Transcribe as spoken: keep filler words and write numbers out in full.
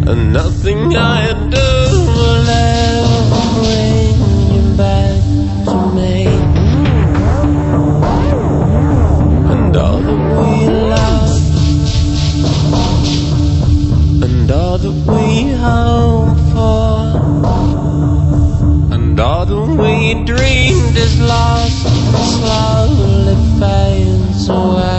and nothing I do will ever bring you back to me. And all that we love, and all that we hope for, and all that we dreamed is lost and slowly fades away.